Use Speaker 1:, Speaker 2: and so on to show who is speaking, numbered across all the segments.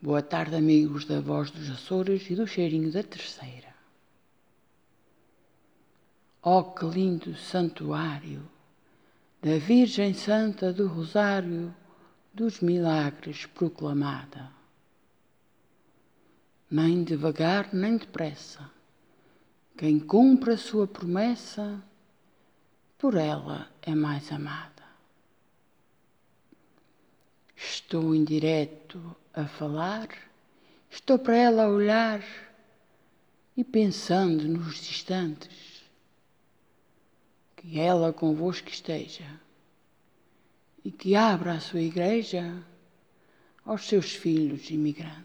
Speaker 1: Boa tarde, amigos da Voz dos Açores e do Cheirinho da Terceira. Oh, que lindo santuário da Virgem Santa do Rosário dos Milagres proclamada. Nem devagar nem depressa, quem cumpre a sua promessa, por ela é mais amada. Estou em direto a falar, estou para ela a olhar e pensando nos instantes que ela convosco esteja e que abra a sua igreja aos seus filhos imigrantes.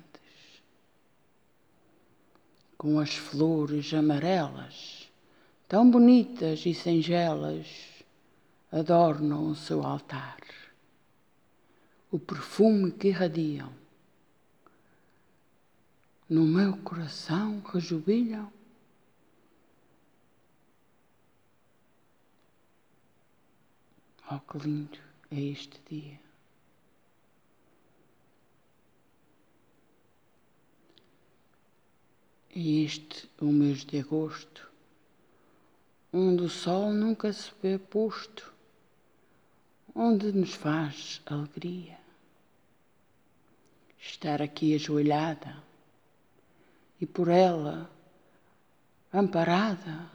Speaker 1: Com as flores amarelas, tão bonitas e singelas, adornam o seu altar. O perfume que irradiam, no meu coração rejubilham. Oh, que lindo é este dia. É este o mês de agosto, onde o sol nunca se vê posto, onde nos faz alegria estar aqui ajoelhada e por ela amparada,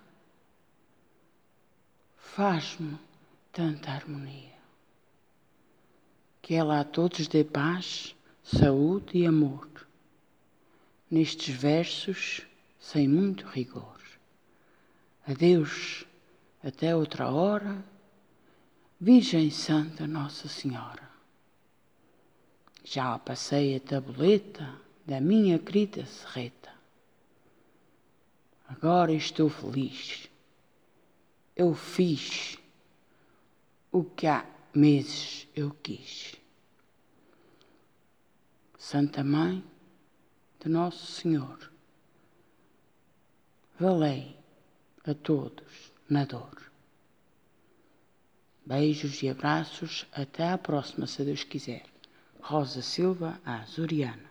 Speaker 1: faz-me tanta harmonia. Que ela a todos dê paz, saúde e amor, nestes versos sem muito rigor. Adeus, até outra hora, Virgem Santa Nossa Senhora. Já passei a tabuleta da minha querida serreta. Agora estou feliz. Eu fiz o que há meses eu quis. Santa Mãe de Nosso Senhor, valei a todos na dor. Beijos e abraços, até à próxima, se Deus quiser. Rosa Silva, a Açoriana.